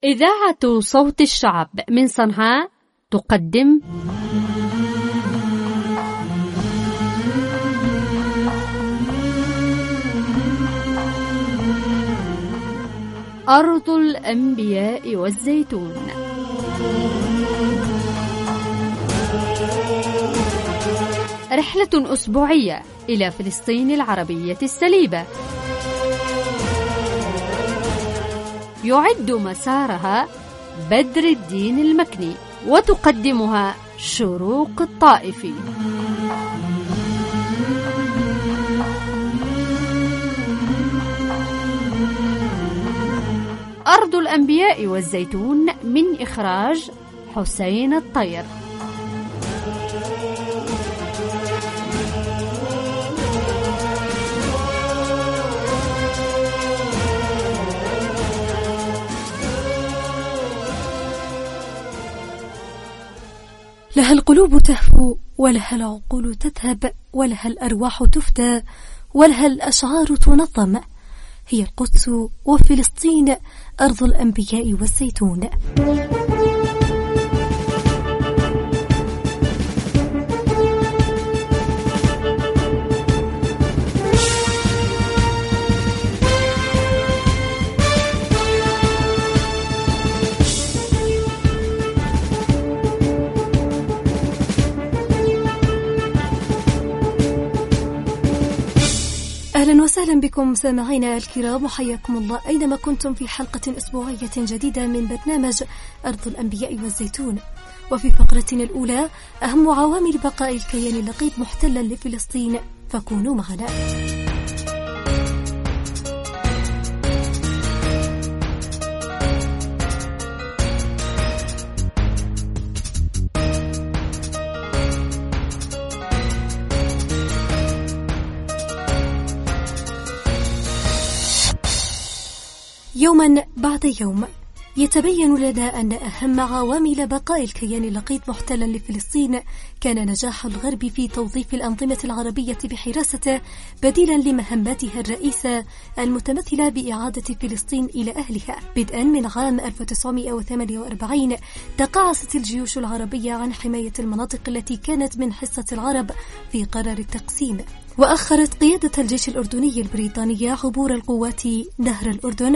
إذاعة صوت الشعب من صنعاء تقدم أرض الأنبياء والزيتون. رحلة أسبوعية إلى فلسطين العربية السليبة، يعد مسارها بدر الدين المكني، وتقدمها شروق الطائفي. أرض الأنبياء والزيتون من إخراج حسين الطير. لها القلوب تهفو، ولها العقول تذهب، ولها الأرواح تفدى، ولها الأشعار تنظم. هي القدس وفلسطين، أرض الأنبياء والزيتون. أهلا وسهلا بكم سامعينا الكرام، وحياكم الله أينما كنتم في حلقة أسبوعية جديدة من برنامج أرض الأنبياء والزيتون. وفي فقرتنا الأولى أهم عوامل بقاء الكيان اللقيط محتلا لفلسطين، فكونوا معنا. يوما بعد يوم يتبين لنا أن أهم عوامل بقاء الكيان اللقيط محتلا لفلسطين كان نجاح الغرب في توظيف الأنظمة العربية بحراسته بديلا لمهماتها الرئيسة المتمثلة بإعادة فلسطين إلى أهلها. بدءا من عام 1948 تقاعست الجيوش العربية عن حماية المناطق التي كانت من حصة العرب في قرار التقسيم، وأخرت قيادة الجيش الأردني البريطاني عبور القوات نهر الأردن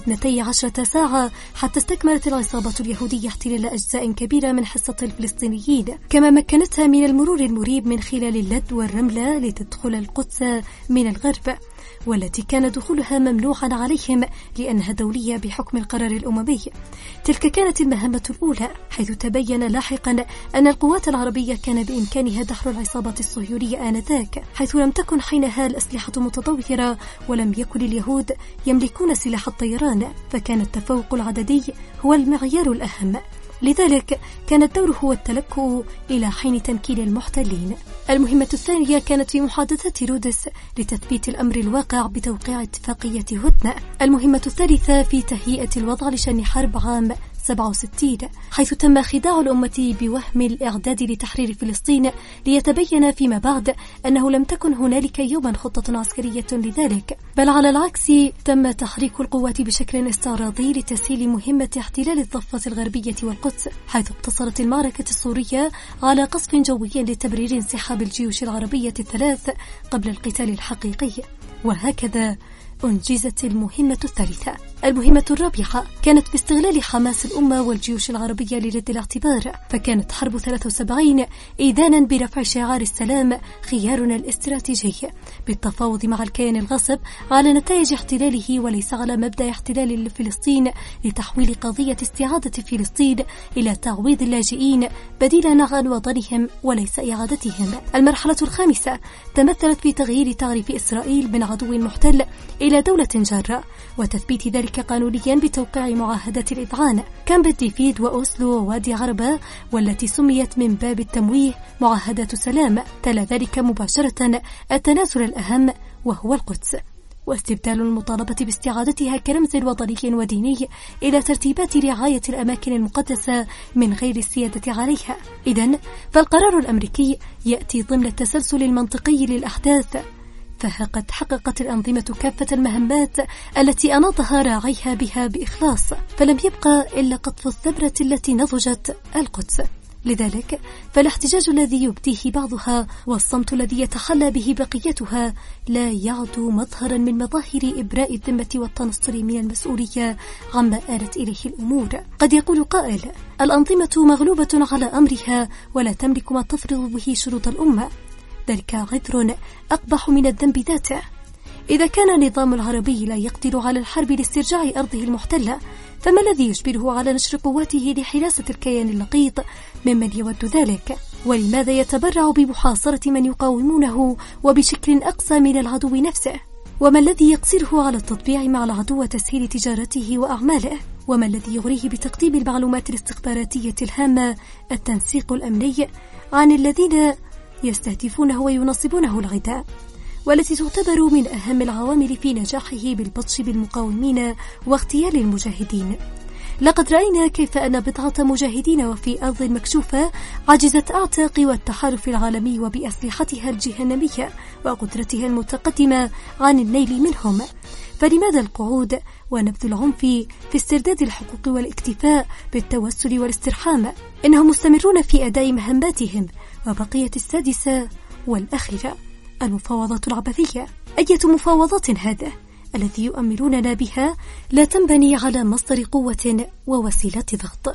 12 ساعة حتى استكملت العصابة اليهودية احتلال أجزاء كبيرة من حصة الفلسطينيين، كما مكنتها من المرور المريب من خلال اللد والرملة لتدخل القدس من الغرب، والتي كان دخولها ممنوعا عليهم لأنها دولية بحكم القرار الأممي. تلك كانت المهمة الأولى، حيث تبين لاحقا أن القوات العربية كان بإمكانها دحر العصابة الصهيونية آنذاك، حيث لم تكن حينها الأسلحة متطورة ولم يكن اليهود يملكون سلاح الطيران، فكان التفوق العددي هو المعيار الأهم. لذلك كان الدور هو التلكؤ إلى حين تمكين المحتلين. المهمة الثانية كانت في محادثة رودس لتثبيت الأمر الواقع بتوقيع اتفاقية هدنة. المهمة الثالثة في تهيئة الوضع لشن حرب عام 67، حيث تم خداع الأمة بوهم الإعداد لتحرير فلسطين، ليتبين فيما بعد أنه لم تكن هنالك يوما خطة عسكرية لذلك، بل على العكس تم تحريك القوات بشكل استعراضي لتسهيل مهمة احتلال الضفة الغربية والقدس، حيث اقتصرت المعركة السورية على قصف جوي لتبرير انسحاب الجيوش العربية الثلاث قبل القتال الحقيقي. وهكذا أنجزت المهمة الثالثة. المهمة الرابعة كانت في استغلال حماس الأمة والجيوش العربية لرد الاعتبار، فكانت حرب 73 إذانا برفع شعار السلام خيارنا الاستراتيجي، بالتفاوض مع الكيان الغاصب على نتائج احتلاله وليس على مبدأ احتلال فلسطين، لتحويل قضية استعادة فلسطين إلى تعويض اللاجئين بديلا عن وطنهم وليس إعادتهم. المرحلة الخامسة تمثلت في تغيير تعريف إسرائيل من عدو محتل إلى دولة جارة، وتثبيت ذلك قانونيا بتوقيع معاهدات الإذعان كامب ديفيد وأوسلو ووادي عربة، والتي سميت من باب التمويه معاهدات سلام. تلا ذلك مباشرة التنازل الأهم وهو القدس، واستبدال المطالبة باستعادتها كرمز وطني وديني إلى ترتيبات رعاية الأماكن المقدسة من غير السيادة عليها. إذن فالقرار الأمريكي يأتي ضمن التسلسل المنطقي للأحداث، فها قد حققت الأنظمة كافة المهمات التي أناطها راعيها بها بإخلاص، فلم يبقى إلا قطف الثمرة التي نضجت القدس. لذلك فالاحتجاج الذي يبديه بعضها والصمت الذي يتخلى به بقيتها لا يعد مظهرا من مظاهر إبراء الذمة والتنصل من المسؤولية عما آلت إليه الأمور. قد يقول قائل: الأنظمة مغلوبة على أمرها ولا تملك ما تفرض به شروط الأمة. ذلك عذر أقبح من الذنب ذاته. إذا كان النظام العربي لا يقدر على الحرب لاسترجاع أرضه المحتلة، فما الذي يجبره على نشر قواته لحراسة الكيان اللقيط ممن يود ذلك؟ ولماذا يتبرع بمحاصرة من يقاومونه وبشكل أقصى من العدو نفسه؟ وما الذي يقصره على التطبيع مع العدو وتسهيل تجارته وأعماله؟ وما الذي يغريه بتقديم المعلومات الاستخباراتية الهامة التنسيق الأمني عن الذين يستهدفونه وينصبونه العداء، والتي تعتبر من أهم العوامل في نجاحه بالبطش بالمقاومين واغتيال المجاهدين؟ لقد رأينا كيف أن بضعة مجاهدين وفي أرض مكشوفة عجزت أعتى قوى التحالف العالمي وبأسلحتها الجهنمية وقدرتها المتقدمة عن النيل منهم. فلماذا القعود ونبذ العنف في استرداد الحقوق والاكتفاء بالتوسل والاسترحام؟ إنهم مستمرون في أداء مهماتهم. وبقية السادسة والأخيرة، المفاوضات العبثية. أية مفاوضات هذا الذي يؤمروننا بها لا تنبني على مصدر قوة ووسيلة ضغط.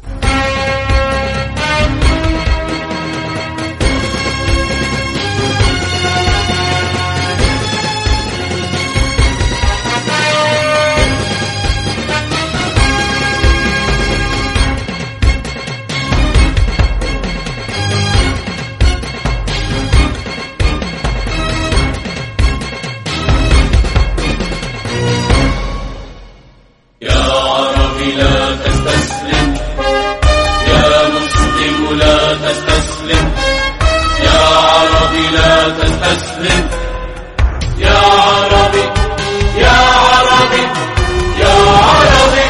لا تستسلم يا مسلم، لا تستسلم يا عربي، لا تستسلم يا عربي، يا عربي، يا عربي.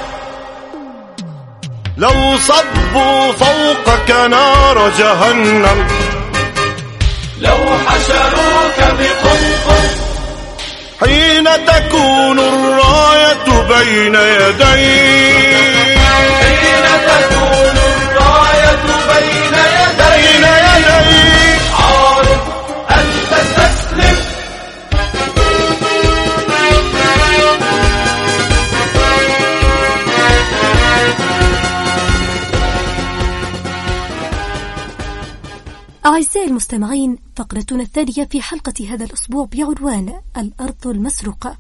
لو صبوا فوقك نار جهنم، لو حشروك بقنقر، حين تكون الراية بين يديك، حين تكون الراية بين يديك، عارف أن تستسلم. أعزائي المستمعين، فقرتنا الثانية في حلقة هذا الأسبوع بعنوان الأرض المسروقة.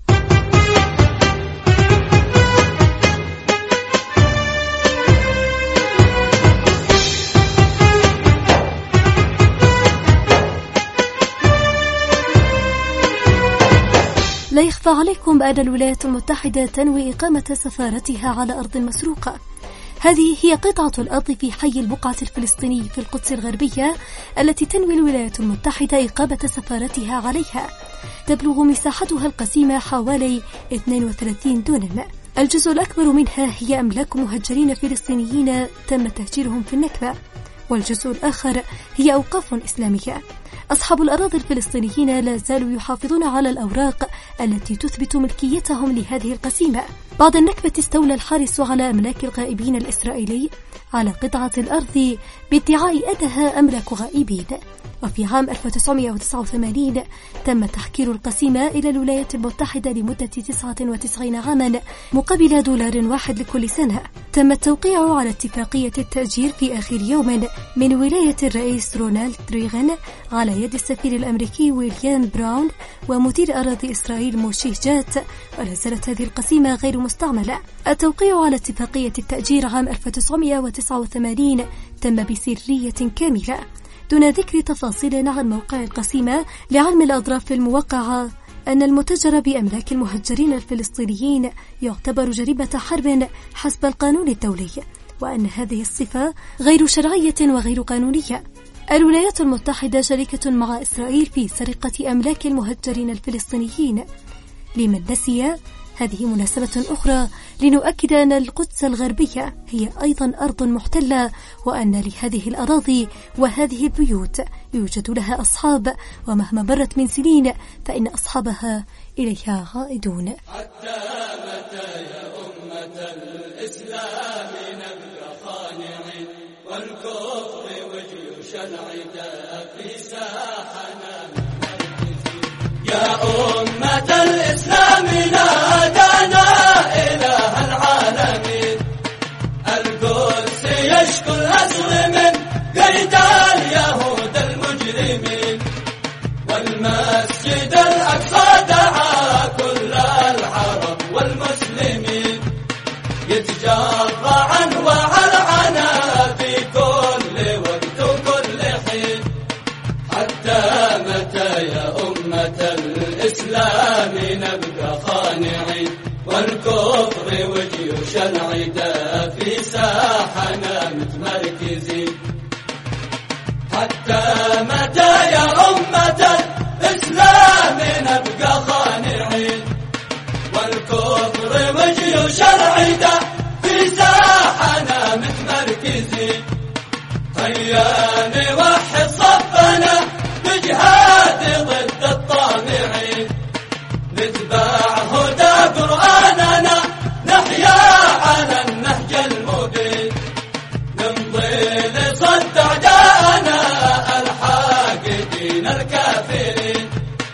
لا يخفى عليكم أن الولايات المتحدة تنوي إقامة سفارتها على أرض مسروقة. هذه هي قطعة الأرض في حي البقعة الفلسطيني في القدس الغربية التي تنوي الولايات المتحدة إقامة سفارتها عليها. تبلغ مساحتها القسيمة حوالي 32 دونم. الجزء الأكبر منها هي أملاك مهجرين فلسطينيين تم تهجيرهم في النكبة، والجزء الآخر هي أوقاف إسلامية. أصحاب الأراضي الفلسطينيين لا زالوا يحافظون على الأوراق التي تثبت ملكيتهم لهذه القسيمة. بعد النكبة استولى الحارس على أملاك الغائبين الإسرائيلي على قطعة الأرض بادعاء أنها أملاك غائبين. وفي عام 1989 تم تحكير القسيمة إلى الولايات المتحدة لمدة 99 عاما مقابل $1 لكل سنة. تم التوقيع على اتفاقية التأجير في آخر يوم من ولاية الرئيس رونالد ريغان على يد السفير الأمريكي ويليام براون ومدير أراضي إسرائيل موشيه جات، ولا زالت هذه القسيمة غير مستعملة. التوقيع على اتفاقية التأجير عام 1989 تم بسرية كاملة دون ذكر تفاصيل عن موقع القسيمة، لعلم الأطراف الموقعة أن المتجر بأملاك المهجرين الفلسطينيين يعتبر جريمة حرب حسب القانون الدولي، وأن هذه الصفة غير شرعية وغير قانونية. الولايات المتحدة شريكة مع إسرائيل في سرقة أملاك المهجرين الفلسطينيين. لمن نسي هذه مناسبة أخرى لنؤكد أن القدس الغربية هي أيضا أرض محتلة، وأن لهذه الأراضي وهذه البيوت يوجد لها أصحاب، ومهما مرت من سنين فإن أصحابها إليها عائدون. حتى متى يا أمة الإسلام نبقى خانعين والكفر وجيوش العداء في ساحنا يا أمة الإسلام نادانا إله العالمين القدس يشكو الأسر من قيد اليهود المجرمين والمسجد الأقصى دعا كل العرب والمسلمين يتجرع أنواع العنا في كل وقت وكل حين. حتى متى يا أمة الإسلام نبقى خانعين والكفر وجيوش العداء في ساحنا متمركزين. حتى متى يا أمة الإسلام نبقى خانعين والكفر وجيوش العداء في ساحنا متمركزين. هيا نوحد صفنا بجهاد ضد الطامعين نتبع هدى قرآننا نحيا على النهج المبين نمضي لصد أعداءنا الحاقدين الكافرين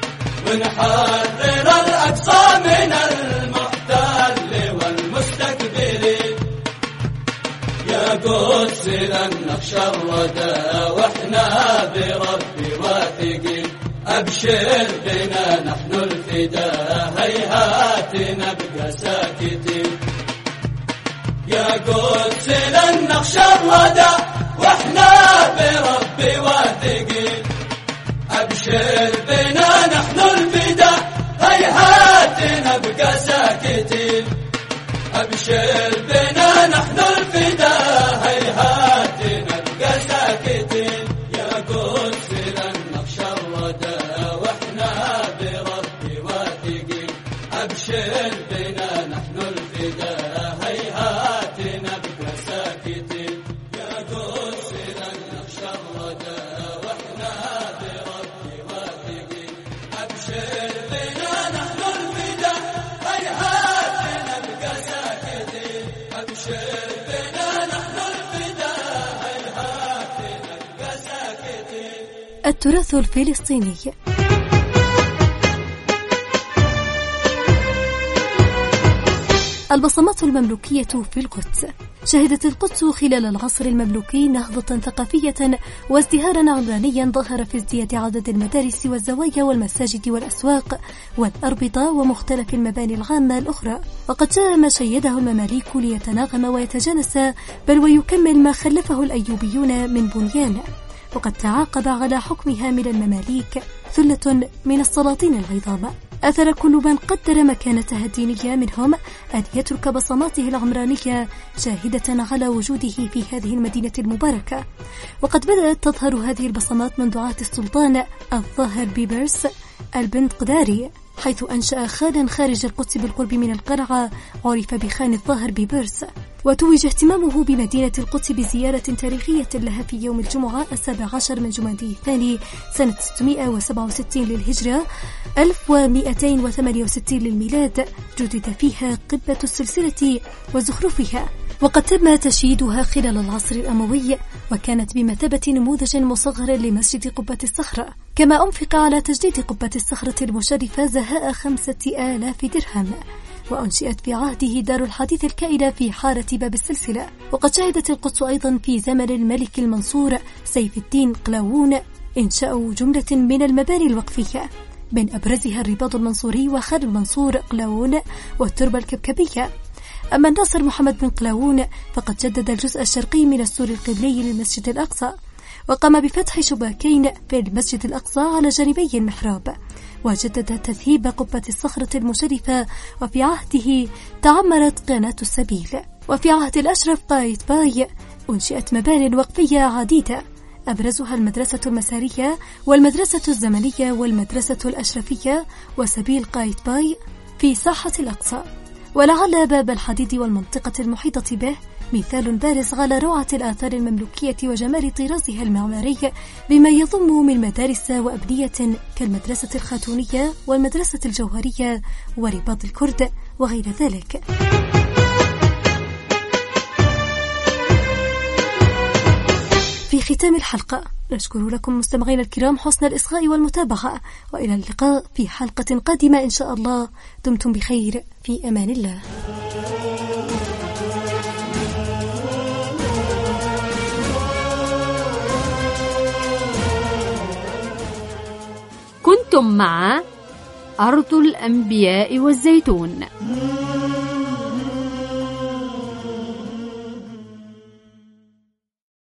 ونحرر الأقصى من المحتل والمستكبرين. يا قدس لن نخشى الردى واحنا بربي واثقين أبشر بنا نحن الفداء هيهات نبقى ساكتين. يا قدس لن نخشى الردى واحنا بربي واثقين أبشر بنا نحن الفداء هيهات نبقى ساكتين. أبشر بنا نحن الفداء هيهات نبقى ساكتين. يا قدس لن نخشى الردى واحنا بربي واثقين أبشر بنا نحن الفداء هيهات نبقى ساكتين. يا قدس لن نخشى الردى واحنا بربي واثقين أبشر بنا نحن الفداء هيهات نبقى ساكتين. أبشر بنا نحن الفداء هيهات نبقى ساكتين. التراث الفلسطيني. البصمات المملوكية في القدس. شهدت القدس خلال العصر المملوكي نهضة ثقافية وازدهارا عمرانيا ظهر في ازدياد عدد المدارس والزوايا والمساجد والأسواق والأربطة ومختلف المباني العامة الأخرى، وقد جاء ما شيده المماليك ليتناغم ويتجانس بل ويكمل ما خلفه الأيوبيون من بنيان. وقد تعاقب على حكمها من المماليك ثلة من السلاطين العظام أثر كل من قدر مكانتها الدينية منهم أن يترك بصماته العمرانية شاهدة على وجوده في هذه المدينة المباركة. وقد بدأت تظهر هذه البصمات منذ عهد السلطان الظاهر بيبرس البن قداري، حيث أنشأ خانا خارج القدس بالقرب من القلعة عرف بخان الظاهر بيبرس، وتوج اهتمامه بمدينة القدس بزيارة تاريخية لها في يوم الجمعة 17 من جمادى الثاني سنة 667 للهجرة 1268 للميلاد، جدد فيها قبة السلسلة وزخرفها، وقد تم تشييدها خلال العصر الأموي، وكانت بمثابة نموذج مصغر لمسجد قبة الصخرة. كما أنفق على تجديد قبة الصخرة المشرفة زهاء 5000 درهم، وأنشئت في عهده دار الحديث الكائنة في حارة باب السلسلة. وقد شهدت القدس أيضا في زمن الملك المنصور سيف الدين قلاوون إنشاء جملة من المباني الوقفية، من أبرزها الرباط المنصوري وخان المنصور قلاوون والتربة الكبكبية. أما الناصر محمد بن قلاوون فقد جدد الجزء الشرقي من السور القبلي للمسجد الأقصى، وقام بفتح شباكين في المسجد الأقصى على جانبي المحراب، وجدد تذهيب قبة الصخرة المشرفة، وفي عهده تعمرت قناة السبيل. وفي عهد الأشرف قايتباي أنشئت مبانٍ وقفية عديدة، أبرزها المدرسة المسارية والمدرسة الزمنية والمدرسة الأشرفية وسبيل قايتباي. في ساحة الأقصى، ولعل باب الحديد والمنطقة المحيطة به مثال بارز على روعة الآثار المملوكية وجمال طرازها المعماري، بما يضم من مدارس وأبنية كالمدرسة الخاتونية والمدرسة الجوهرية ورباط الكرد وغير ذلك. في ختام الحلقة نشكر لكم مستمعين الكرام حسن الإصغاء والمتابعة، وإلى اللقاء في حلقة قادمة إن شاء الله. دمتم بخير، في أمان الله. كنتم مع أرض الأنبياء والزيتون.